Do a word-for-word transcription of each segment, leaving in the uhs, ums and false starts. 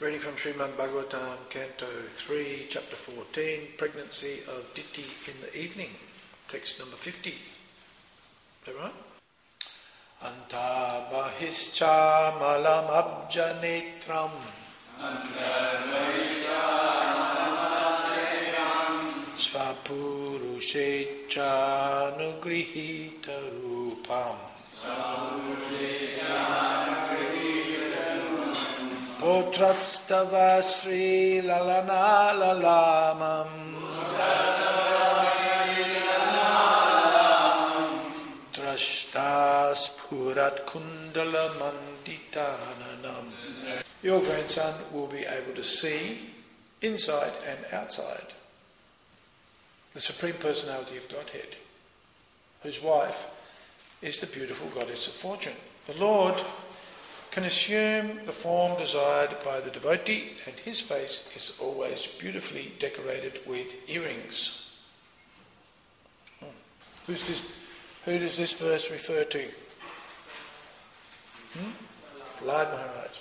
Reading from Srimad Bhagavatam, Canto three, Chapter fourteen, Pregnancy of Diti in the Evening, text number fifty. Is that right? Anta bahischa malam abja netram svapurushecha nugrihita rupam Potrastava Sri Lalana Lalamam Drashtas Purat Kundala Manditananam. Your grandson will be able to see inside and outside the Supreme Personality of Godhead, whose wife is the beautiful Goddess of Fortune. The Lord can assume the form desired by the devotee, and his face is always beautifully decorated with earrings. Hmm. Who's this, who does this verse refer to? Hmm? Prahlad Maharaj.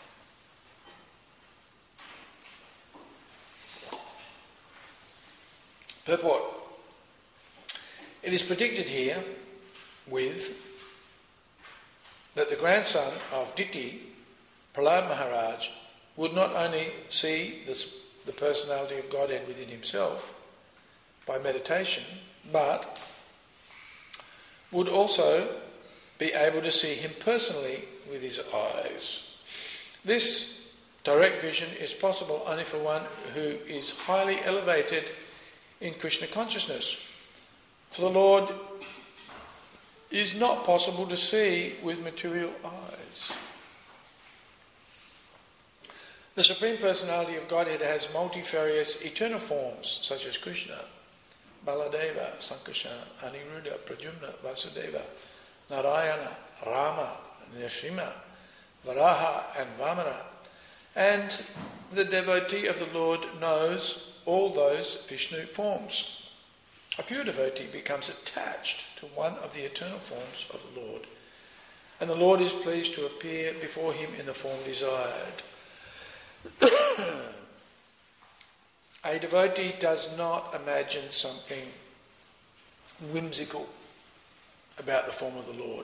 Purport. It is predicted here with that the grandson of Diti, Prahlad Maharaj, would not only see this, the personality of Godhead within himself by meditation, but would also be able to see him personally with his eyes. This direct vision is possible only for one who is highly elevated in Krishna consciousness. For the Lord is not possible to see with material eyes. The Supreme Personality of Godhead has multifarious eternal forms such as Krishna, Baladeva, Sankarsana, Aniruddha, Pradyumna, Vasudeva, Narayana, Rama, Nrsimha, Varaha and Vamana. And the devotee of the Lord knows all those Vishnu forms. A pure devotee becomes attached to one of the eternal forms of the Lord, and the Lord is pleased to appear before him in the form desired. A devotee does not imagine something whimsical about the form of the Lord,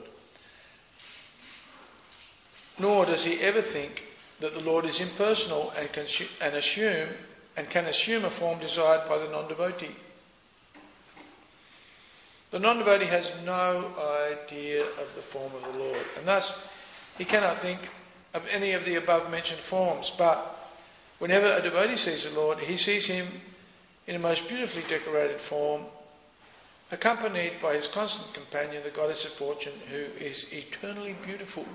nor does he ever think that the Lord is impersonal and can and assume and can assume a form desired by the non-devotee. The non-devotee has no idea of the form of the Lord, and thus he cannot think of any of the above-mentioned forms. But whenever a devotee sees the Lord, he sees him in a most beautifully decorated form, accompanied by his constant companion, the Goddess of Fortune, who is eternally beautiful.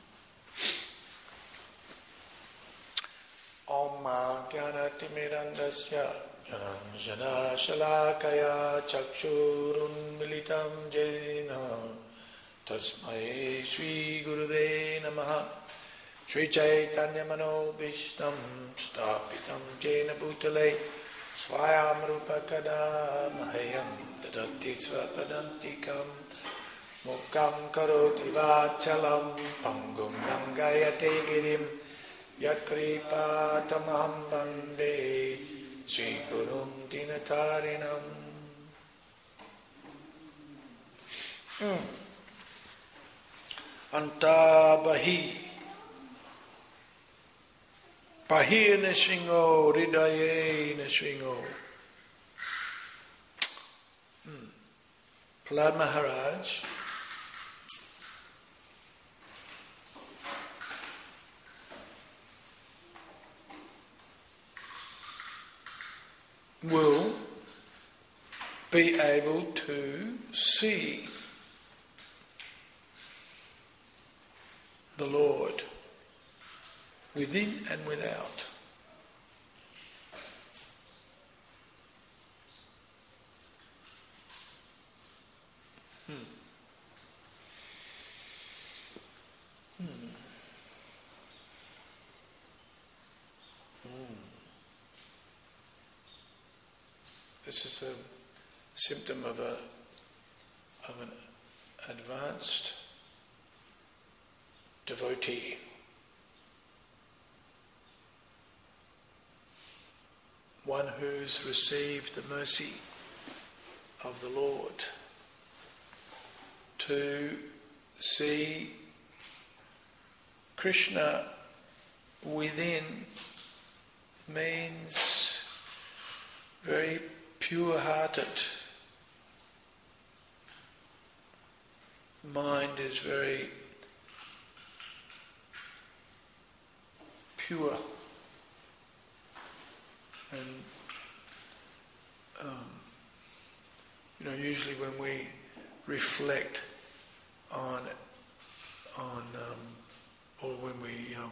Om Jnanatimirandasya Jnana Shalakaya Chakshurun Militam Jena Tasmai Sri Guruve Namaha Sri Chaitanya Mano Vishtam Stapitam Jena Bhutale Swayam Rupa Kada Mahayam Tadati Svapadantikam Mukam Karoti Vachalam Pangum Nangayate Girim Yat Kripa Tamaham Bande Sri Gurum Dinatarinam. Mm. Anta Bahi Bahir Neshingo Ridaye Neshingo. Mm. Prahlad Maharaj will be able to see the Lord within and without. Hmm. Hmm. Hmm. This is a symptom of a of an advanced devotee. one who's received the mercy of the Lord. To see Krishna within means very pure-hearted. Mind is very pure, and um, you know, usually when we reflect on on um, or when we um,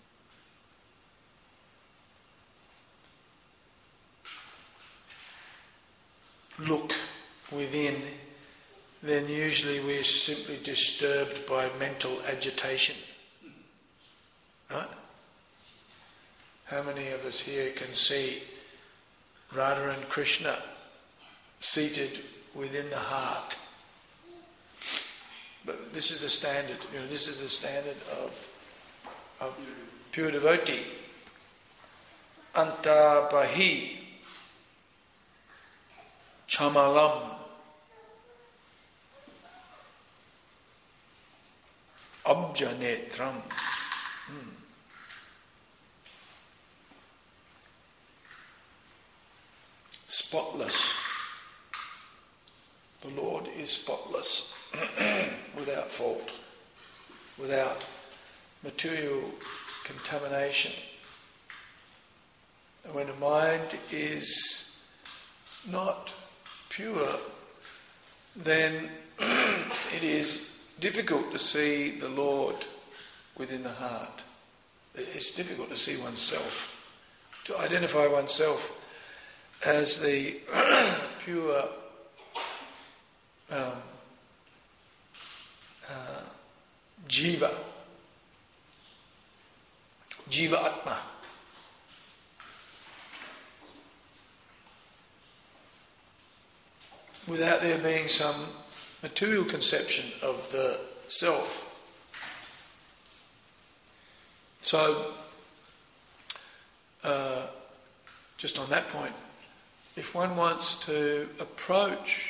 look within, then usually we're simply disturbed by mental agitation. Right? How many of us here can see Radha and Krishna seated within the heart? But this is the standard, you know, this is the standard of, of pure devotee. Anta bahi chamalam abjanetram. Hmm. Spotless. The Lord is spotless, without fault, without material contamination. And when the mind is not pure, then it is difficult to see the Lord within the heart. It's difficult to see oneself, to identify oneself as the pure um, uh, jiva, jiva atma. Without there being some material conception of the self. So, uh, just on that point, if one wants to approach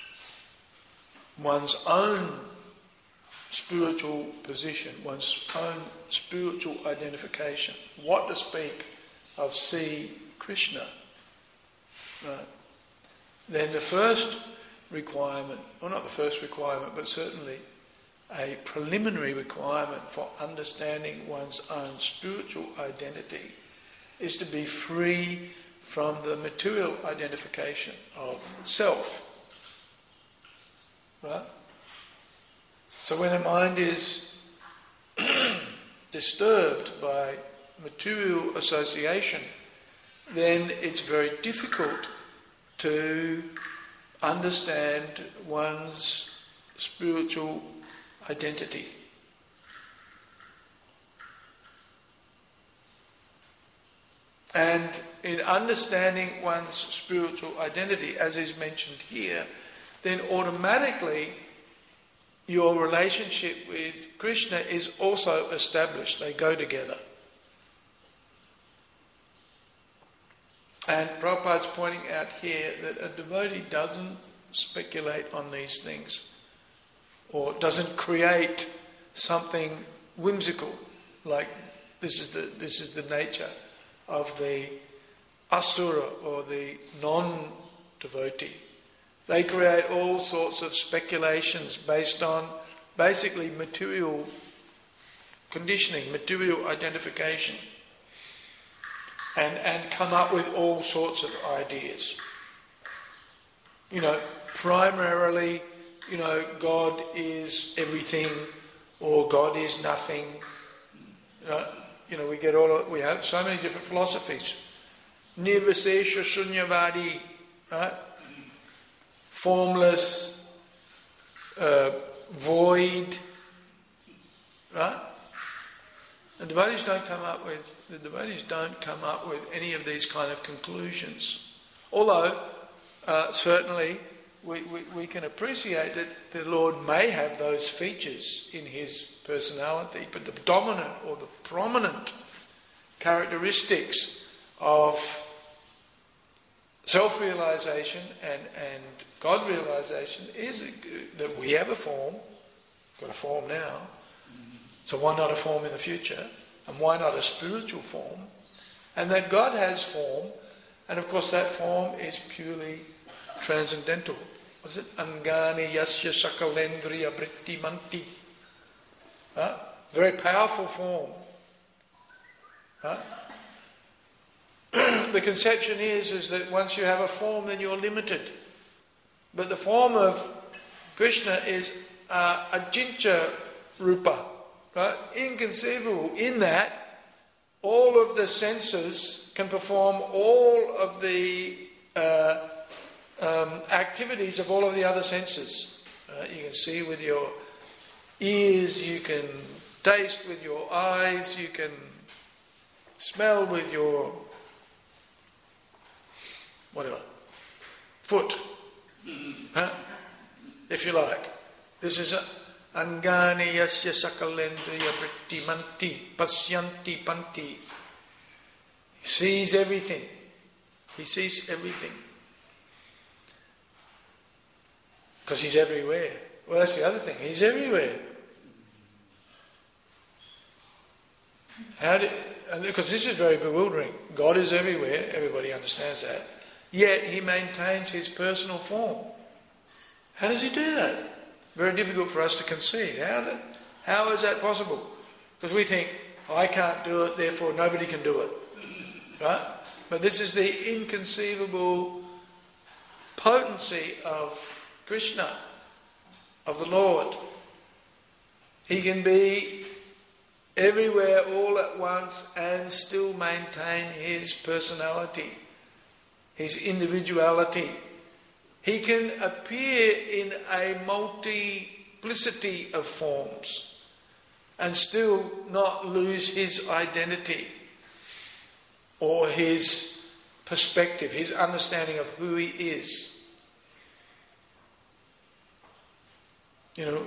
one's own spiritual position, one's own spiritual identification, what to speak of see Krishna, right? Then the first requirement, or not the first requirement, but certainly a preliminary requirement for understanding one's own spiritual identity is to be free from the material identification of self. Right? So when the mind is disturbed by material association, then it's very difficult to understand one's spiritual identity. And in understanding one's spiritual identity, as is mentioned here, then automatically your relationship with Krishna is also established. They go together. And Prabhupada's pointing out here that a devotee doesn't speculate on these things, or doesn't create something whimsical, like this is the this is the nature of the asura, or the non-devotee. They create all sorts of speculations based on basically material conditioning, material identification, and, and come up with all sorts of ideas. You know, primarily, you know, God is everything, or God is nothing. You know, you know we get all we have so many different philosophies. Nirvisesha Shunyavadi, right? Formless, uh, void, right? The devotees don't come up with the devotees don't come up with any of these kind of conclusions. Although uh, certainly we, we, we can appreciate that the Lord may have those features in his personality, but the dominant or the prominent characteristics of self-realization and, and God-realization is that we have a form, got a form now, so why not a form in the future? And why not a spiritual form? And that God has form, and of course that form is purely transcendental. What is it? Angani yasya sakalendriya vritti manti. Huh? Very powerful form. Huh? The conception is, is that once you have a form, then you're limited. But the form of Krishna is uh, ajincha rupa, right? Inconceivable, in that all of the senses can perform all of the uh, um, activities of all of the other senses. Uh, you can see with your ears, you can taste with your eyes, you can smell with your whatever, foot, huh? If you like. This is a angani yasya sakalendriya vritti manti pasyanti panti. He sees everything. He sees everything. Because he's everywhere. Well, that's the other thing. He's everywhere. How do, because this is very bewildering. God is everywhere. Everybody understands that. Yet he maintains his personal form. How does he do that? Very difficult for us to conceive. How, that, how is that possible? Because we think, I can't do it, therefore nobody can do it. Right? But this is the inconceivable potency of Krishna, of the Lord. He can be everywhere all at once and still maintain his personality, his individuality. He can appear in a multiplicity of forms and still not lose his identity or his perspective, his understanding of who he is. You know,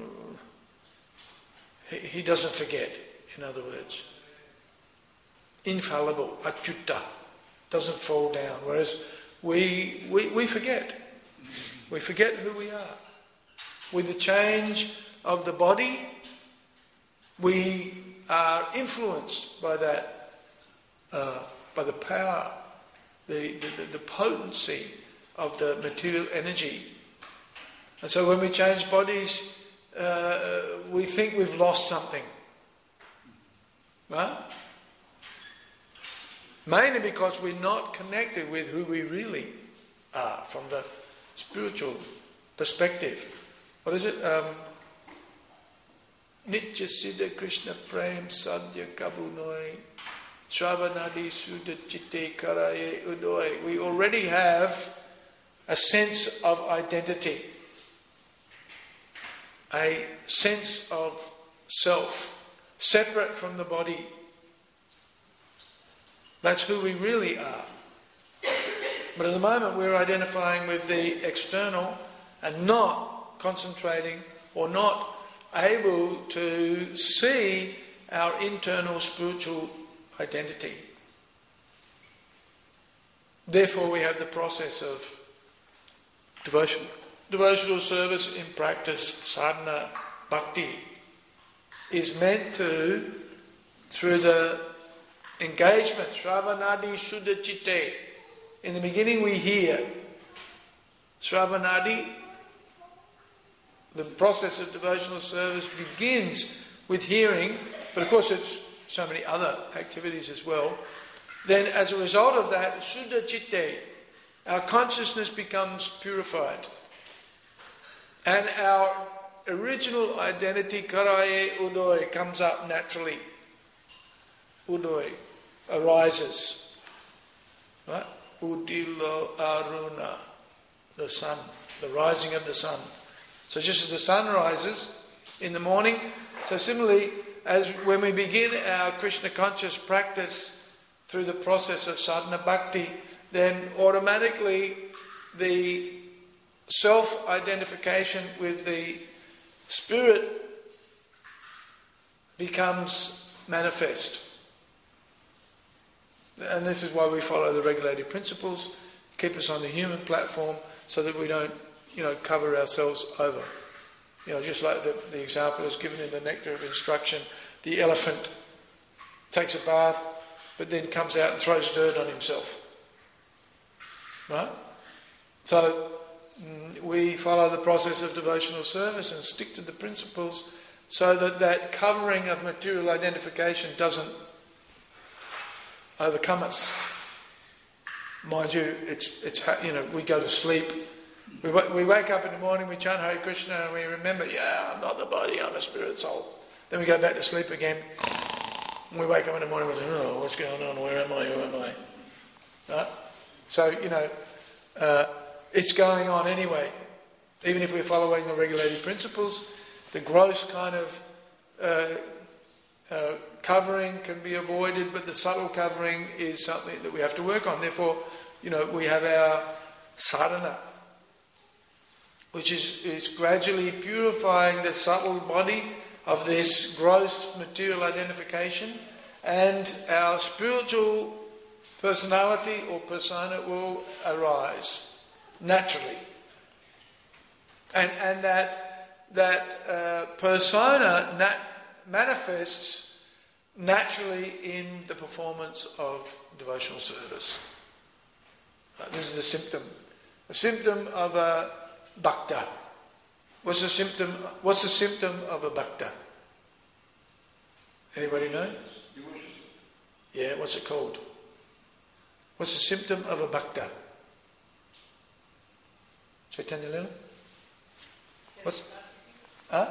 he doesn't forget, in other words. Infallible, achyuta, doesn't fall down, whereas we, we, we forget. We forget who we are. With the change of the body, we are influenced by that, uh, by the power, the, the, the potency of the material energy. And so when we change bodies, uh, we think we've lost something. Right? Mainly because we're not connected with who we really are from the spiritual perspective. What is it? Um, Nitya Siddha Krishna Prem Sadhya Kabunoi Shravanadi Sudha Chitte Karaye Udoi. We already have a sense of identity, a sense of self, separate from the body. That's who we really are. But at the moment we're identifying with the external and not concentrating or not able to see our internal spiritual identity. Therefore we have the process of devotion, devotional service in practice, sadhana, bhakti, is meant to, through the engagement, Shravanadi Shuddha Chitte. In the beginning we hear. Shravanadi, the process of devotional service begins with hearing, but of course it's so many other activities as well. Then as a result of that, Shuddha Chitte, our consciousness becomes purified. And our original identity, Karaye Udoi, comes up naturally. Udoi arises. Right? Udilo Aruna, the sun, the rising of the sun. So just as the sun rises in the morning, so similarly, as when we begin our Krishna conscious practice through the process of sadhana bhakti, then automatically the self-identification with the spirit becomes manifest. And this is why we follow the regulated principles. keep us on the human platform so that we don't, you know, cover ourselves over. You know, just like the, the example is given in the Nectar of Instruction, the elephant takes a bath, but then comes out and throws dirt on himself. Right? So, mm, we follow the process of devotional service and stick to the principles so that that covering of material identification doesn't overcome us. Mind you, it's it's you know, we go to sleep. We we wake up in the morning, we chant Hare Krishna, and we remember, yeah, I'm not the body, I'm a spirit soul. Then we go back to sleep again. And we wake up in the morning, we think, oh, what's going on? Where am I? Who am I? Right? So, you know, uh, it's going on anyway. Even if we're following the regulated principles, the gross kind of uh, uh, covering can be avoided, but the subtle covering is something that we have to work on. Therefore, you know, we have our sadhana, which is, is gradually purifying the subtle body of this gross material identification, and our spiritual personality or persona will arise naturally. And, and that, that uh, persona nat- manifests naturally in the performance of devotional service. Uh, this is a symptom. A symptom of a bhakta. What's the symptom? What's the symptom of a bhakta? Anybody know? Yeah, what's it called? What's the symptom of a bhakta? Chaitanya Lila? What's? Huh?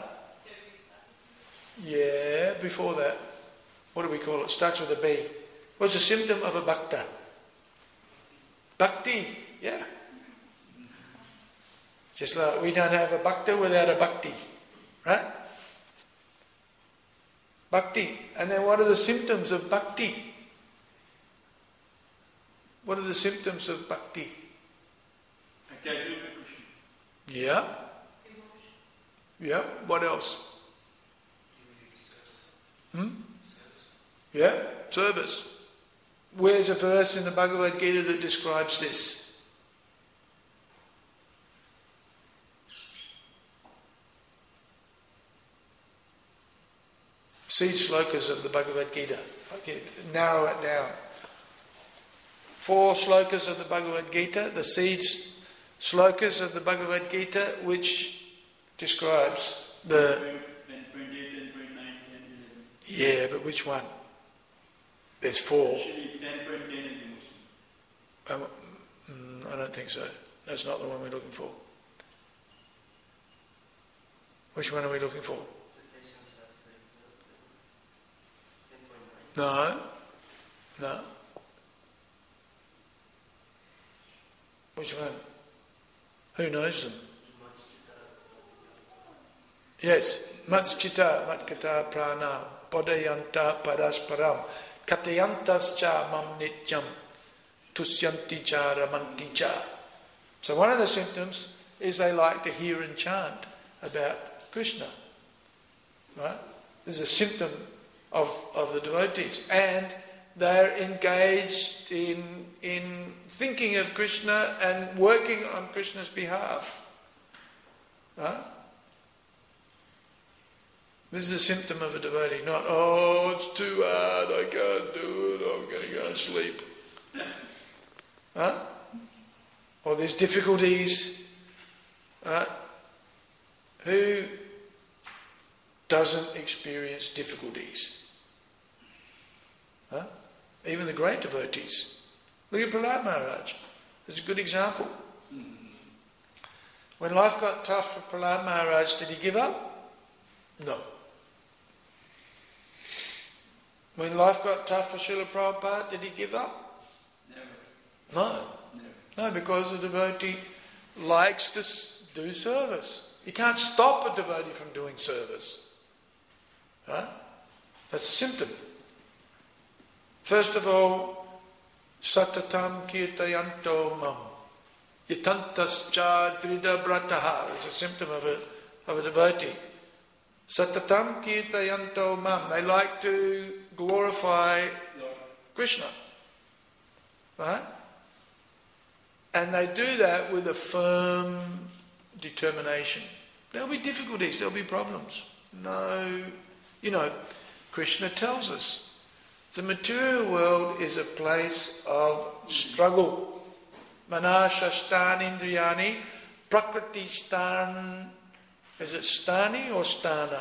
Yeah, before that. What do we call it? Starts with a B. What's the symptom of a bhakta? Bhakti, yeah. Just like we don't have a bhakta without a bhakti, right? Bhakti. And then what are the symptoms of bhakti? What are the symptoms of bhakti? Yeah. Yeah. What else? Hmm? Yeah. Service. Where's a verse in the Bhagavad Gita that describes this? Seed slokas of the Bhagavad Gita. Okay, narrow it down. Four slokas of the Bhagavad Gita, the seeds slokas of the Bhagavad Gita, which describes the... Yeah, but which one? There's four. Um, I don't think so. That's not the one we're looking for. Which one are we looking for? No. No. Which one? Who knows them? Yes. Matschita, matkata prana, bodhayanta parasparam, katayantascha mam nityam, tusyanti cha ramanti cha. So one of the symptoms is they like to hear and chant about Krishna. Right? This is a symptom of, of the devotees. And they're engaged in, in thinking of Krishna and working on Krishna's behalf. Right? This is a symptom of a devotee, not, oh, it's too hard, I can't do it, I'm going to go and sleep. Huh? Or there's difficulties. Right? Who doesn't experience difficulties? Huh? Even the great devotees. Look at Prahlad Maharaj. It's a good example. When life got tough for Prahlad Maharaj, did he give up? No. When life got tough for Srila Prabhupada, did he give up? Never. No. Never. No, because the devotee likes to do service. You can't stop a devotee from doing service. Huh? That's a symptom. First of all, satatam kirtayanto mam. Yatantascha drida brataha is a symptom of a, of a devotee. Satatam kirtayanto mam. They like to glorify Krishna. Right? And they do that with a firm determination. There'll be difficulties, there'll be problems. No, you know, Krishna tells us the material world is a place of struggle. Manashastan indriyani prakriti stan. Is it stani or stana?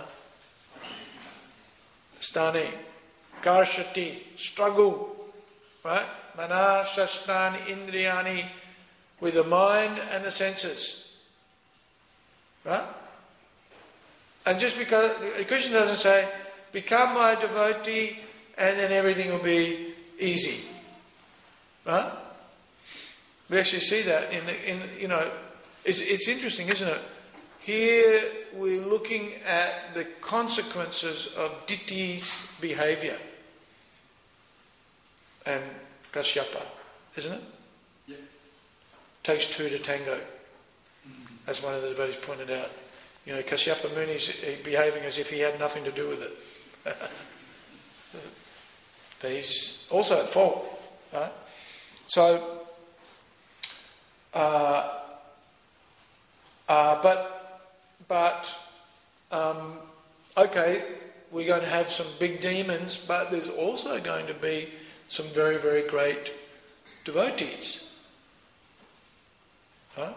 Stani. Karshati. Struggle. Right? Manashastan indriyani. With the mind and the senses. Right? And just because Krishna doesn't say, become my devotee and then everything will be easy. Right? We actually see that in the, in you know, it's, it's interesting, isn't it? Here we're looking at the consequences of Ditti's behaviour and Kashyapa, isn't it? Yeah. Takes two to tango. As one of the devotees pointed out. You know, Kashyapa Muni's behaving as if he had nothing to do with it. But he's also at fault. Right? So, uh, uh, but, but, um, okay, we're going to have some big demons, but there's also going to be some very, very great devotees. Huh?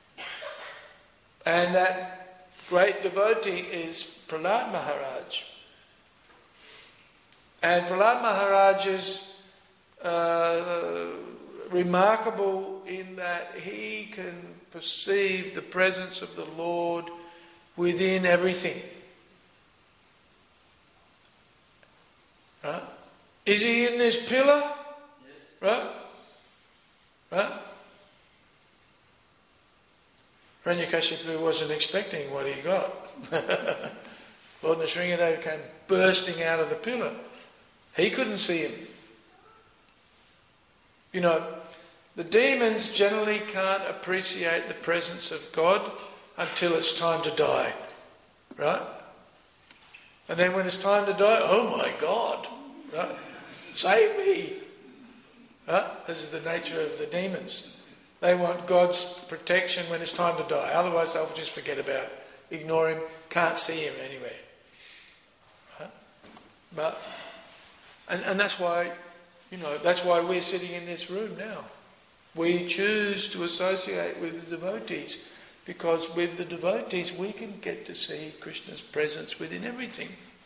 And that great devotee is Prahlad Maharaj. And Prahlad Maharaj is uh, remarkable in that he can perceive the presence of the Lord within everything. Right? Is he in this pillar? Yes. Right? Right? Hiranyakashipu wasn't expecting what he got. Lord Nrsingadeva came bursting out of the pillar. He couldn't see him. You know, the demons generally can't appreciate the presence of God until it's time to die. Right? And then when it's time to die, oh my God, right? Save me. Right? This is the nature of the demons. They want God's protection when it's time to die. Otherwise they'll just forget about it. Ignore him. Can't see him anywhere. Right? But, and, and that's why, you know, that's why we're sitting in this room now. We choose to associate with the devotees because with the devotees we can get to see Krishna's presence within everything.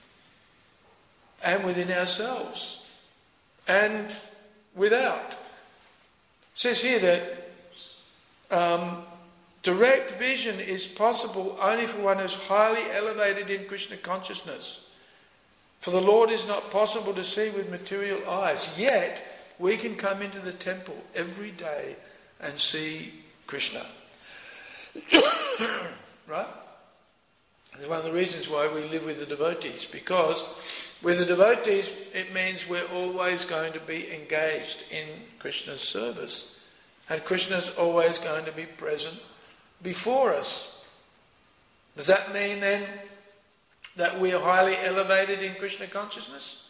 And within ourselves. And without. It says here that Um, direct vision is possible only for one who's highly elevated in Krishna consciousness. For the Lord is not possible to see with material eyes. Yet, we can come into the temple every day and see Krishna. Right? It's one of the reasons why we live with the devotees. Because with the devotees, it means we're always going to be engaged in Krishna's service. And Krishna is always going to be present before us. Does that mean then that we are highly elevated in Krishna consciousness?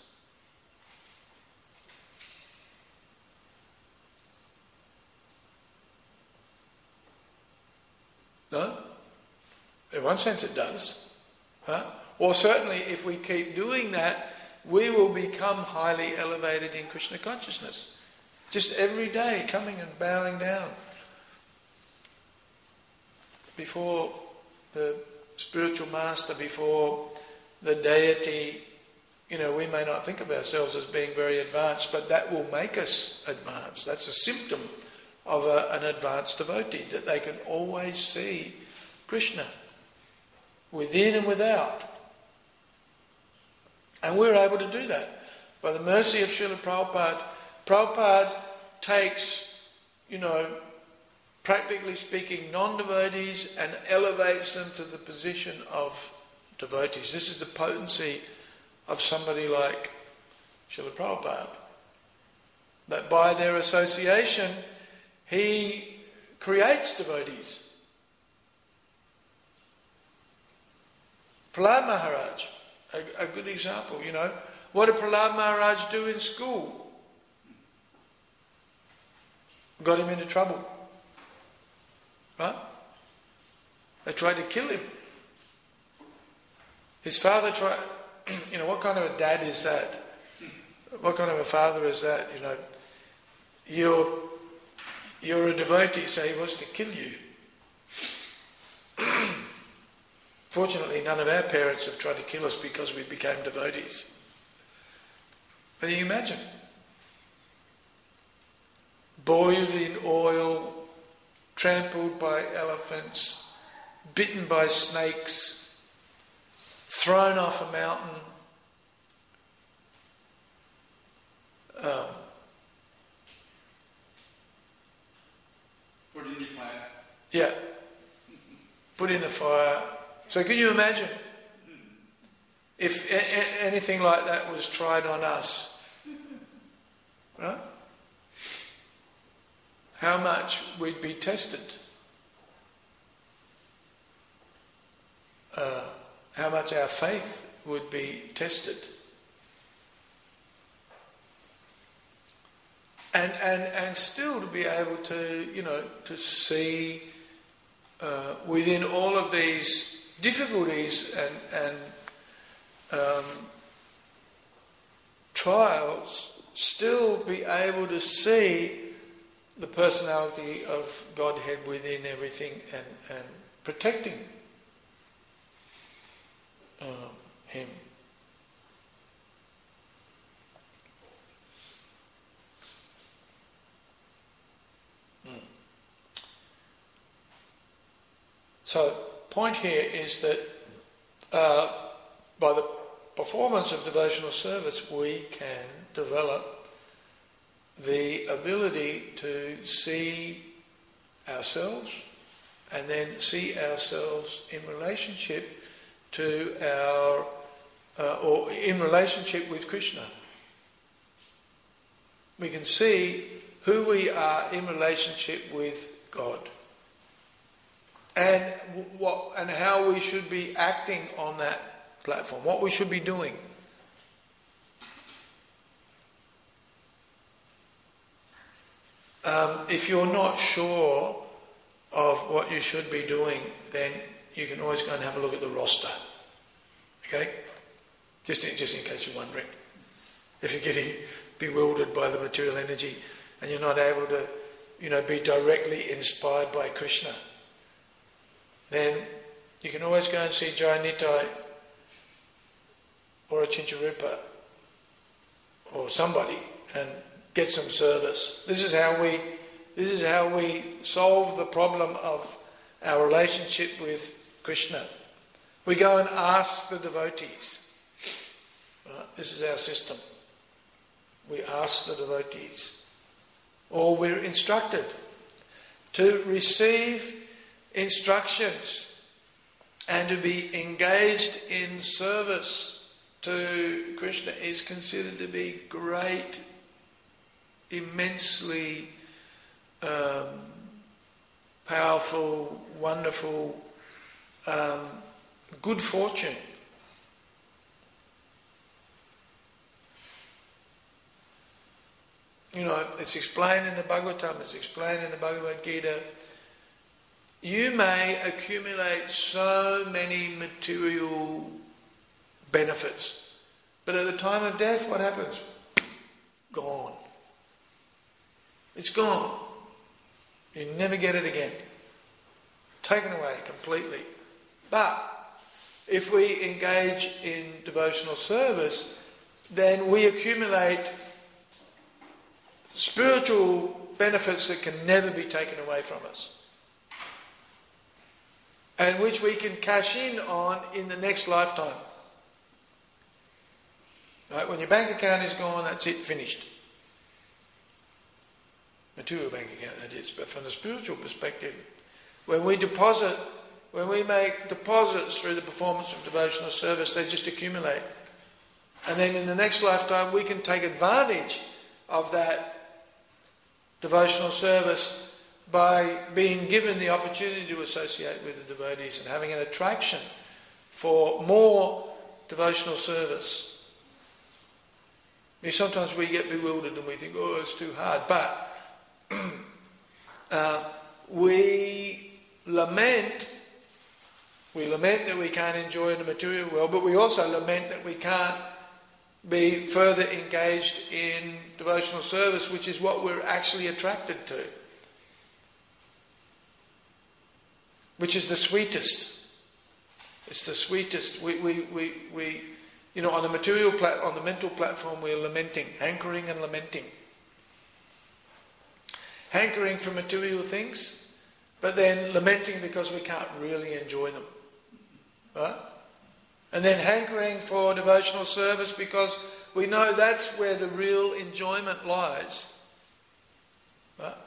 No? In one sense it does. Huh? Or certainly if we keep doing that, we will become highly elevated in Krishna consciousness. Just every day coming and bowing down before the spiritual master, before the deity. You know, we may not think of ourselves as being very advanced, but that will make us advanced. That's a symptom of a, an advanced devotee, that they can always see Krishna within and without. And we're able to do that by the mercy of Srila Prabhupada. Prabhupada takes, you know, practically speaking, non-devotees and elevates them to the position of devotees. This is the potency of somebody like Srila Prabhupada. That by their association, he creates devotees. Prahlad Maharaj, a, a good example, you know. What did Prahlad Maharaj do in school? Got him into trouble. Right? They tried to kill him. His father tried, you know, what kind of a dad is that? What kind of a father is that? You know, you're, you're a devotee, so he wants to kill you. Fortunately, none of our parents have tried to kill us because we became devotees. But you imagine, boiled in oil, trampled by elephants, bitten by snakes, thrown off a mountain, um, put in the fire. Yeah, put in the fire. So can you imagine if a- a- anything like that was tried on us, right? How much we'd be tested. Uh, how much our faith would be tested. And, and, and still to be able to, you know, to see uh, within all of these difficulties and, and um, trials, still be able to see the personality of Godhead within everything and, and protecting um, Him. Mm. So, point here is that uh, by the performance of devotional service we can develop the ability to see ourselves and then see ourselves in relationship to our, uh, or in relationship with Krishna. We can see who we are in relationship with God. And what and how we should be acting on that platform, what we should be doing. Um, if you're not sure of what you should be doing, then you can always go and have a look at the roster. Okay? Just in, just in case you're wondering. If you're getting bewildered by the material energy and you're not able to, you know, be directly inspired by Krishna, then you can always go and see Jai Nitai or a Chincharupa or somebody and get some service. This is how we this is how we solve the problem of our relationship with Krishna. We go and ask the devotees. Right? This is our system. We ask the devotees. Or we're instructed to receive instructions and to be engaged in service to Krishna is considered to be great, immensely um, powerful, wonderful, um, good fortune. You know, it's explained in the Bhagavatam, it's explained in the Bhagavad Gita. You may accumulate so many material benefits, but at the time of death, what happens? Gone. It's gone. You never get it again. Taken away completely. But if we engage in devotional service, then we accumulate spiritual benefits that can never be taken away from us, and which we can cash in on in the next lifetime. Right? When your bank account is gone, that's it, finished. Material bank account, that is. But from the spiritual perspective, when we deposit, when we make deposits through the performance of devotional service, they just accumulate. And then in the next lifetime, we can take advantage of that devotional service by being given the opportunity to associate with the devotees and having an attraction for more devotional service. I mean, sometimes we get bewildered and we think, oh, it's too hard. But uh, we lament, we lament that we can't enjoy in the material world, but we also lament that we can't be further engaged in devotional service, which is what we're actually attracted to, which is the sweetest. It's the sweetest. We, we, we, we you know, on the material plat- on the mental platform, we're lamenting, hankering and lamenting. Hankering for material things, but then lamenting because we can't really enjoy them. Right? And then hankering for devotional service because we know that's where the real enjoyment lies. Right?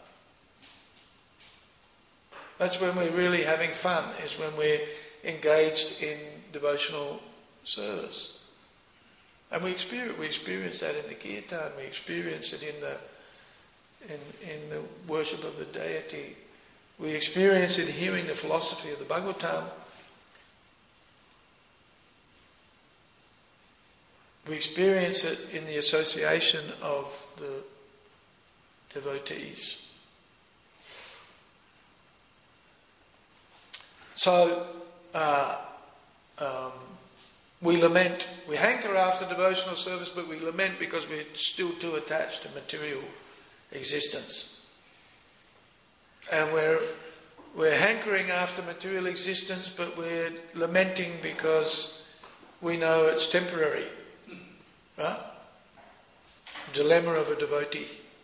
That's when we're really having fun, is when we're engaged in devotional service. And we experience, we experience that in the kirtan, we experience it in the in, in the worship of the deity. We experience it hearing the philosophy of the Bhagavatam. We experience it in the association of the devotees. So, uh, um, we lament, we hanker after devotional service, but we lament because we're still too attached to material existence. And we're, we're hankering after material existence, but we're lamenting because we know it's temporary. Right? Dilemma of a devotee.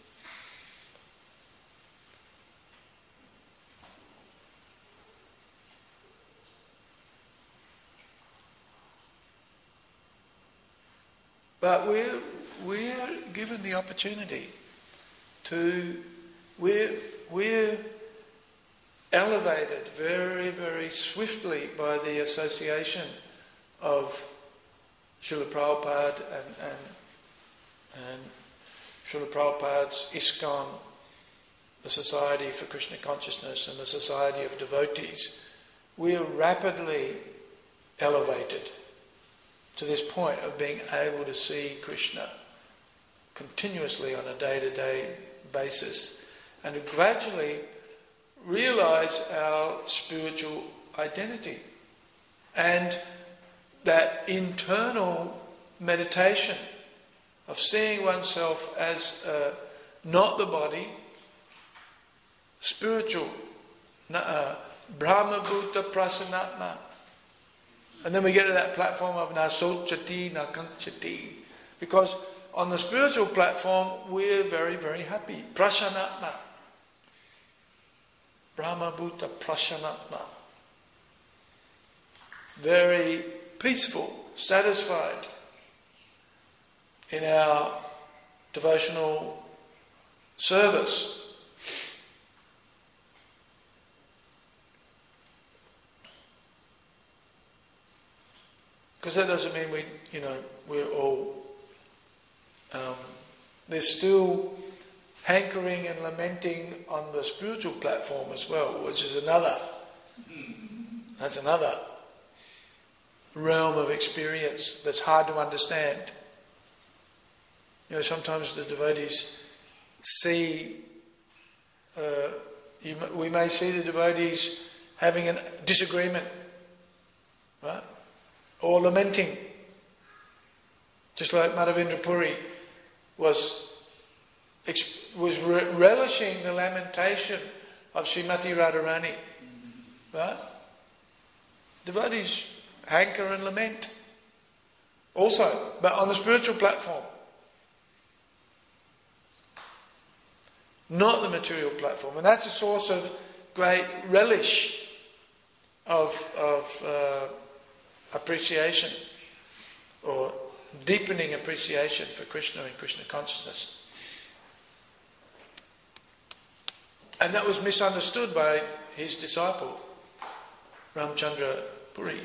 But we're, we're given the opportunity to, we're, we're elevated very, very swiftly by the association of Srila Prabhupada and, and, and Srila Prabhupada's ISKCON, the Society for Krishna Consciousness, and the Society of Devotees. We are rapidly elevated to this point of being able to see Krishna continuously on a day-to-day basis and to gradually realise our spiritual identity. And that internal meditation of seeing oneself as uh, not the body, spiritual, uh, Brahma Bhuta Prasanatma. And then we get to that platform of na sochati, na kanchati. Because on the spiritual platform, we're very, very happy. Prasanatma. Brahma Bhuta Prasanatma. Very peaceful, satisfied in our devotional service. Because that doesn't mean we, you know, we're all. Um, there's still hankering and lamenting on the spiritual platform as well, which is another. That's another realm of experience that's hard to understand. You know, sometimes the devotees see, uh, you, we may see the devotees having a disagreement, right? Or lamenting. Just like Madhavendra Puri was, was re- relishing the lamentation of Srimati Radharani, right? Devotees hanker and lament also, but on the spiritual platform, not the material platform. And that's a source of great relish of, of uh, appreciation or deepening appreciation for Krishna and Krishna consciousness. And that was misunderstood by his disciple Ramchandra Puri.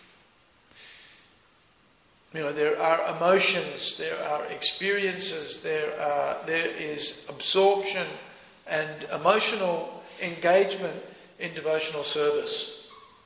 You know, there are emotions, there are experiences, there are there is absorption and emotional engagement in devotional service.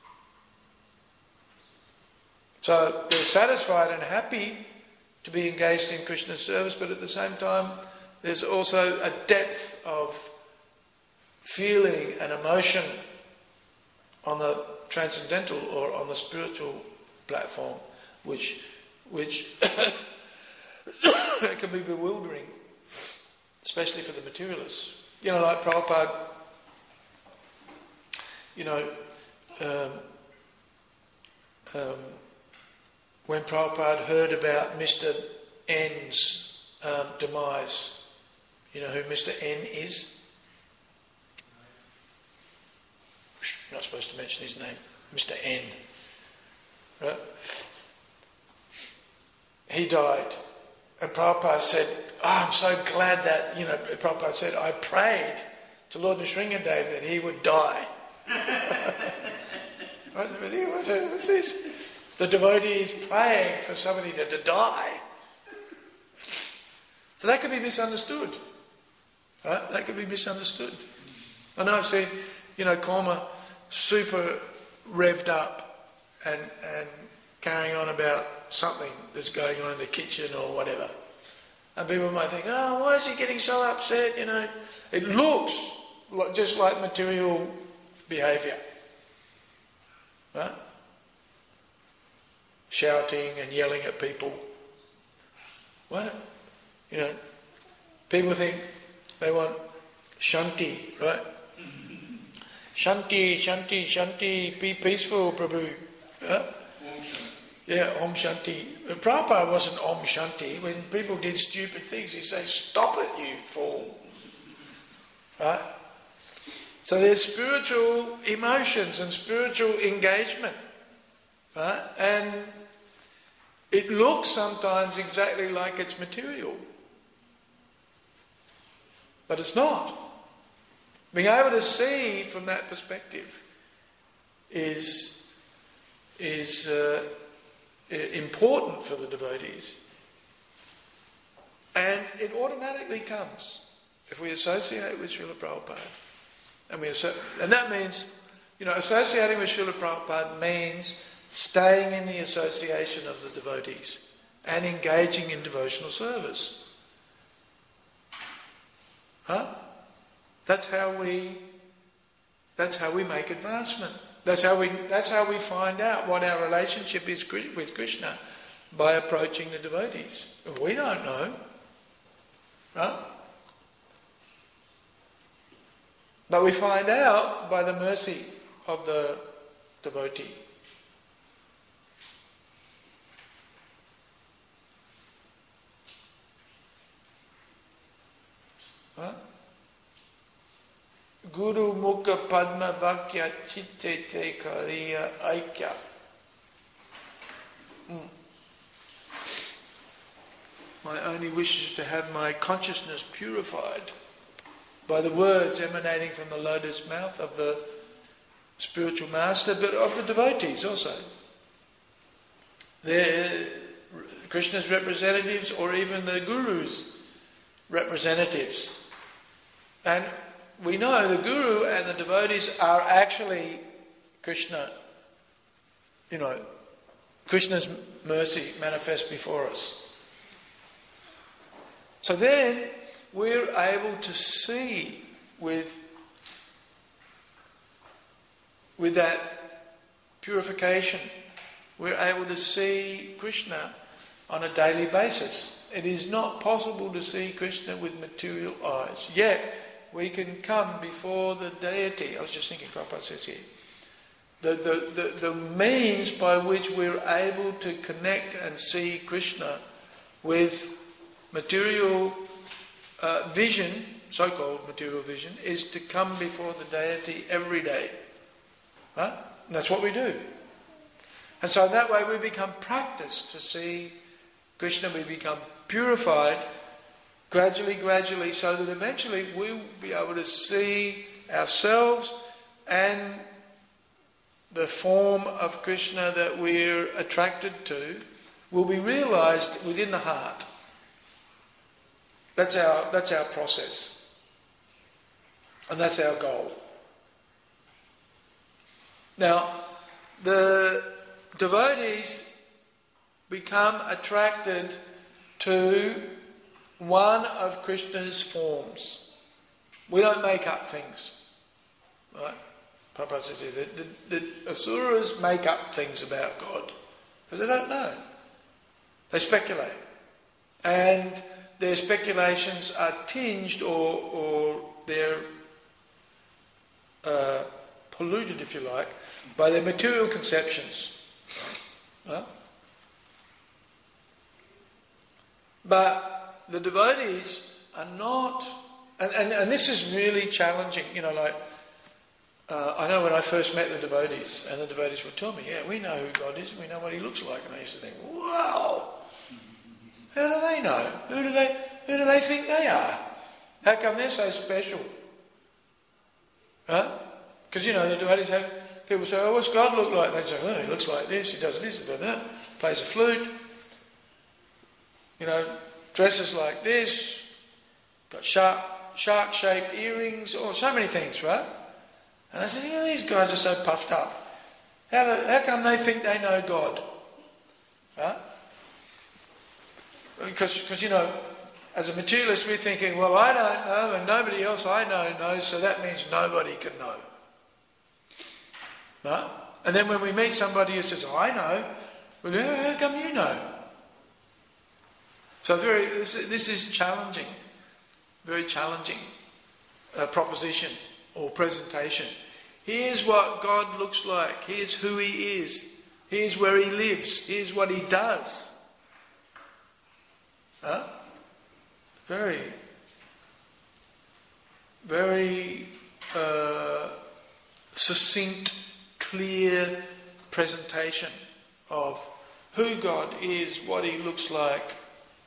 So they're satisfied and happy to be engaged in Krishna's service, but at the same time there's also a depth of feeling and emotion on the transcendental or on the spiritual platform, which which can be bewildering, especially for the materialists. You know, like Prabhupada, you know, um, um, when Prabhupada heard about Mister N's um, demise, you know who Mister N is? You're not supposed to mention his name. Mister N. Right? He died. And Prabhupada said, oh, I'm so glad that, you know, Prabhupada said, I prayed to Lord Nrsingadev that he would die. What's this? The devotee is praying for somebody to, to die. So that could be misunderstood. Right? That could be misunderstood. I know I've seen, you know, Korma super revved up and, and carrying on about something that's going on in the kitchen or whatever. And people might think, oh, why is he getting so upset, you know? It looks like, just like material behaviour. Right? Shouting and yelling at people. What? You know, people think they want shanti, right? Shanti, shanti, shanti, be peaceful, Prabhu. Huh? Yeah, Om Shanti. Prabhupada wasn't Om Shanti. When people did stupid things, he'd say, stop it, you fool. Right? So there's spiritual emotions and spiritual engagement. Right? And it looks sometimes exactly like it's material. But it's not. Being able to see from that perspective is, is uh, important for the devotees. And it automatically comes if we associate with Srila Prabhupada. And, we asso- and that means, you know, associating with Srila Prabhupada means staying in the association of the devotees and engaging in devotional service. Huh? That's how we that's how we make advancement. That's how we that's how we find out what our relationship is with Krishna, by approaching the devotees. We don't know. Right? But we find out by the mercy of the devotee. Huh? Guru Mukha Padma Vakya Chitte Te Kariya Aikya. Mm. My only wish is to have my consciousness purified by the words emanating from the lotus mouth of the spiritual master, but of the devotees also. They're Krishna's representatives, or even the Guru's representatives. And we know the Guru and the devotees are actually Krishna, you know, Krishna's mercy manifest before us. So then we're able to see with, with that purification, we're able to see Krishna on a daily basis. It is not possible to see Krishna with material eyes. Yet, we can come before the deity. I was just thinking, Prabhupada says here, the, the, the, the means by which we're able to connect and see Krishna with material uh, vision, so-called material vision, is to come before the deity every day. Huh? And that's what we do. And so in that way we become practiced to see Krishna, we become purified gradually, gradually, so that eventually we'll be able to see ourselves and the form of Krishna that we're attracted to will be realised within the heart. That's our, that's our process. And that's our goal. Now, the devotees become attracted to one of Krishna's forms. We don't make up things. Right? Prabhupada says here, the, the, the asuras make up things about God because they don't know. They speculate. And their speculations are tinged or, or they're uh, polluted, if you like, by their material conceptions. Huh? But the devotees are not, and, and, and this is really challenging, you know, like, uh, I know when I first met the devotees, and the devotees would tell me, yeah, we know who God is, we know what he looks like, and I used to think, wow, how do they know? Who do they, who do they think they are? How come they're so special? Huh? Because, you know, the devotees have, people say, oh, what's God look like? They say, oh, he looks like this, he does this, he does that, plays a flute, you know, dresses like this, got shark, shark-shaped earrings, or so many things, right? And I said, yeah, these guys are so puffed up. How, the, how come they think they know God? Right? Because, because, you know, as a materialist we're thinking, well, I don't know and nobody else I know knows, so that means nobody can know. Right? And then when we meet somebody who says, oh, I know, well, how come you know? So very, this is challenging, very challenging uh, proposition or presentation. Here's what God looks like. Here's who he is. Here's where he lives. Here's what he does. Huh? Very, very uh, succinct, clear presentation of who God is, what he looks like.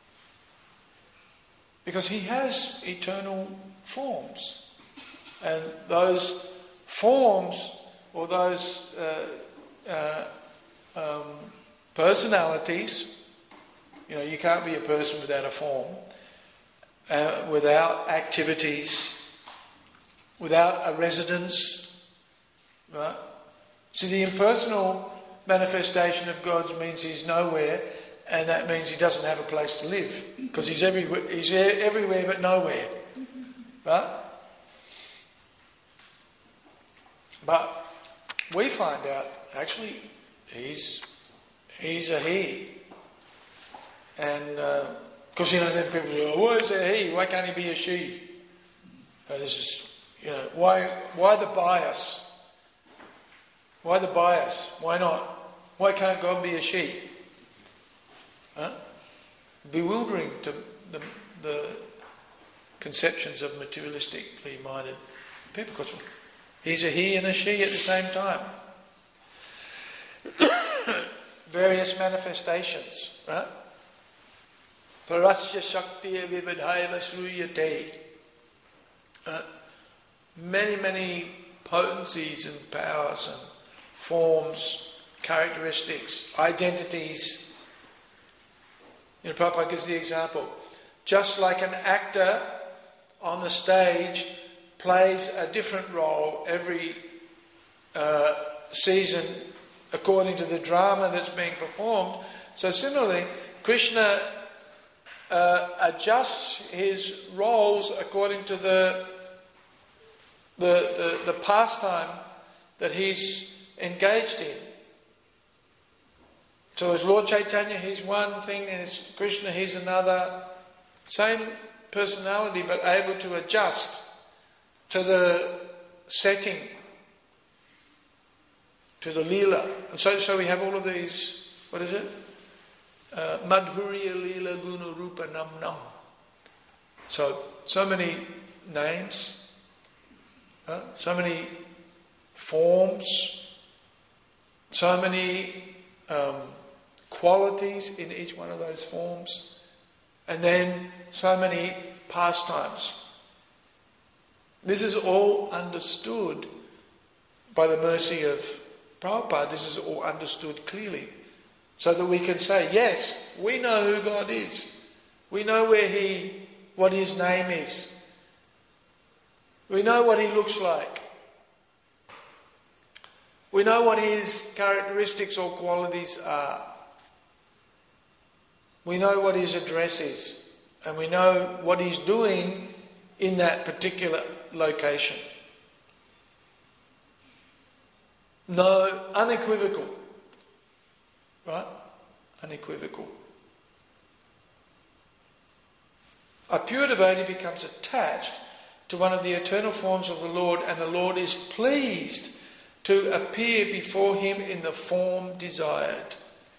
Because he has eternal forms. And those forms, or those uh, uh, um, personalities, you know, you can't be a person without a form, uh, without activities, without a residence, right? See, the impersonal manifestation of God means he's nowhere, and that means he doesn't have a place to live, because he's everywhere, he's everywhere but nowhere, right? But we find out, actually, he's he's a he. And, because, uh, you know, then people go, oh, why is there a he? Why can't he be a she? Uh, this is, you know, why, why the bias? Why the bias? Why not? Why can't God be a she? Huh? Bewildering to the, the conceptions of materialistically minded people, because he's a he and a she at the same time. Various manifestations, right? Parasya Shaktiya Vividhaiva Sruyate. Many, many potencies and powers and forms, characteristics, identities. You know, Prabhupada gives the example. Just like an actor on the stage plays a different role every uh, season according to the drama that's being performed, so similarly, Krishna uh, adjusts his roles according to the, the, the, the pastime that he's engaged in. So as Lord Chaitanya, he's one thing, and as Krishna, he's another. Same personality, but able to adjust to the setting, to the Leela. And so, so we have all of these, what is it? Uh, Madhurya Leela Guna Rupa Nam Nam. So, so many names, uh, so many forms, so many um, qualities in each one of those forms, and then so many pastimes. This is all understood by the mercy of Prabhupada. This is all understood clearly, so that we can say, yes, we know who God is. We know where He, what His name is. We know what He looks like. We know what His characteristics or qualities are. We know what His address is. And we know what He's doing in that particular location. No, unequivocal. Right? Unequivocal. A pure devotee becomes attached to one of the eternal forms of the Lord, and the Lord is pleased to appear before him in the form desired.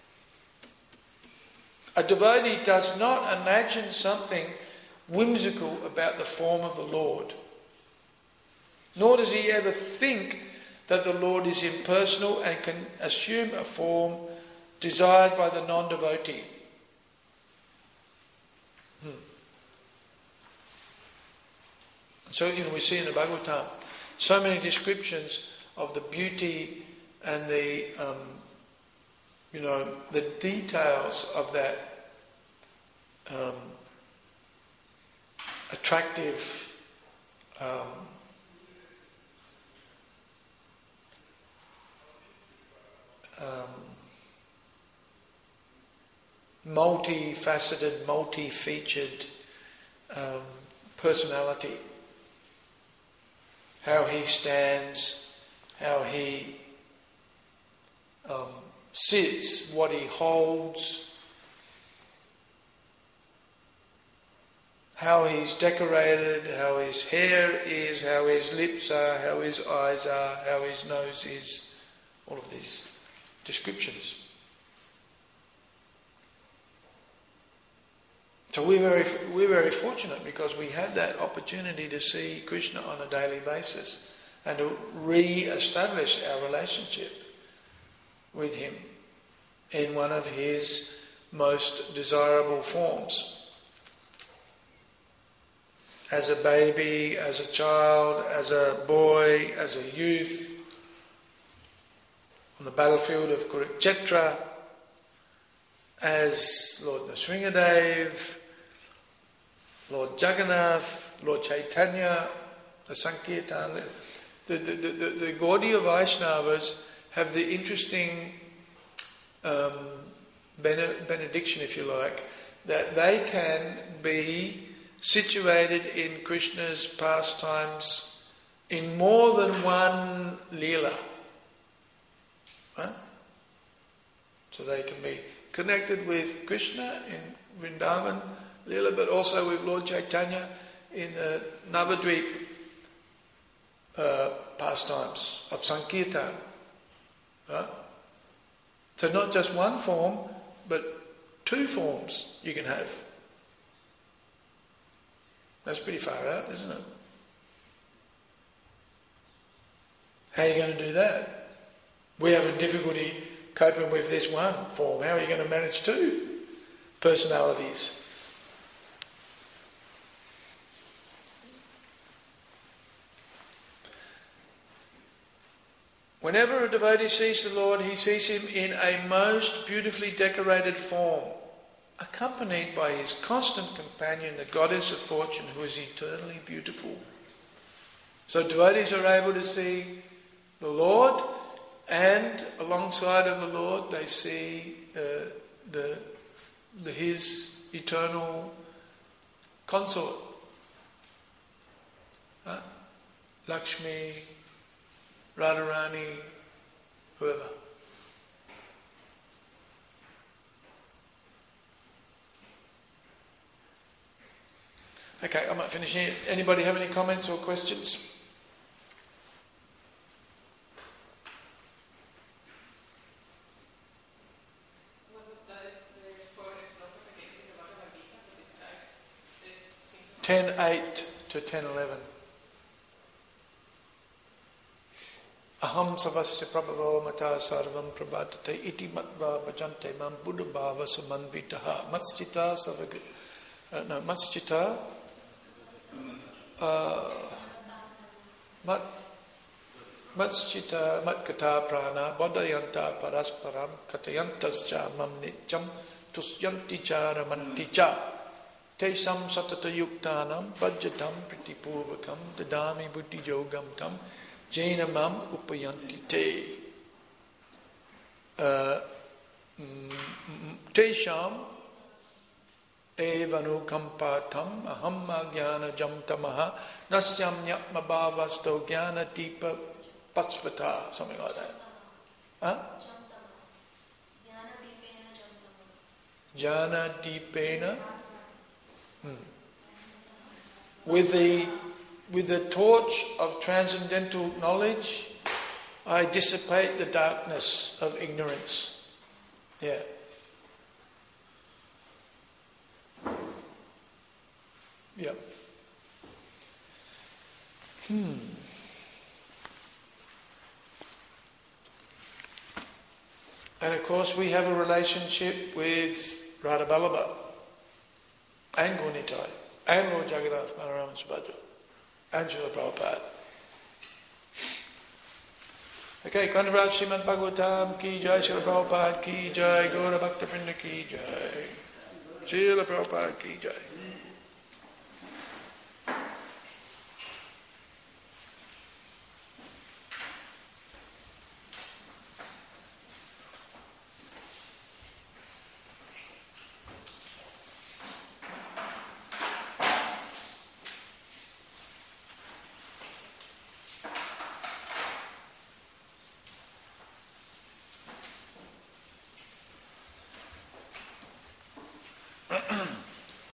A devotee does not imagine something whimsical about the form of the Lord, nor does he ever think that the Lord is impersonal and can assume a form desired by the non-devotee. Hmm. So, you know, we see in the Bhagavatam so many descriptions of the beauty and the, um, you know, the details of that um, attractive um, um, multi-faceted, multi-featured um, personality. How he stands, how he um, sits, what he holds, how he's decorated, how his hair is, how his lips are, how his eyes are, how his nose is, all of these descriptions. So we're very, we're very fortunate because we have that opportunity to see Krishna on a daily basis and to re-establish our relationship with him in one of his most desirable forms. As a baby, as a child, as a boy, as a youth, on the battlefield of Kurukshetra, as Lord Nrsingadev, Lord Jagannath, Lord Chaitanya, the Sankirtan, the, the, the, the, the Gaudiya Vaishnavas have the interesting um, benediction, if you like, that they can be situated in Krishna's pastimes in more than one Leela. Right? So they can be connected with Krishna in Vrindavan Leela, but also with Lord Chaitanya in the Navadvip uh, pastimes of Sankirtan. Right? So not just one form, but two forms you can have. That's pretty far out, isn't it? How are you going to do that? We have a difficulty coping with this one form. How are you going to manage two personalities? Whenever a devotee sees the Lord, he sees him in a most beautifully decorated form, accompanied by his constant companion, the goddess of fortune, who is eternally beautiful. So devotees are able to see the Lord, and alongside of the Lord they see uh, the, the his eternal consort, huh? Lakshmi, Radharani, whoever. Okay, I might finish here. Anybody have any comments or questions? What was the, the four slokas again in the Bhagavad Gita that described this? ten eight to ten eleven. Aham savasya prabhavo mata sarvam prabhatate iti matva bhajante mam buddhabhava samanvitaha matschita savag uh, no matschita uh, mat matschita matkata prana bodhayanta parasparam katayantascha mam nityam tusyanti cha ramanti cha tesam satata yuktanam bhajjatam pritipurvakam dadami buddhi yogam tam Jaina mam upayanti te. Tesham evanu kampatam aham jnana jam tamaha nasyam nyatma bhavasto jnana tipa pasvata. Something like that. Huh? Jnana Deepena. Hmm. With the with the torch of transcendental knowledge, I dissipate the darkness of ignorance. Yeah. Yeah. Hmm. And of course we have a relationship with Radha Vallabha and Gaura-Nitai and Lord Jagannath Balaram Subhadra and Srila Prabhupada. Okay, Kandaraj Srimad Bhagavatam ki jai, Srila Prabhupada ki jai, Gaura Bhakta Vrinda ki jai, Srila Prabhupada ki jai.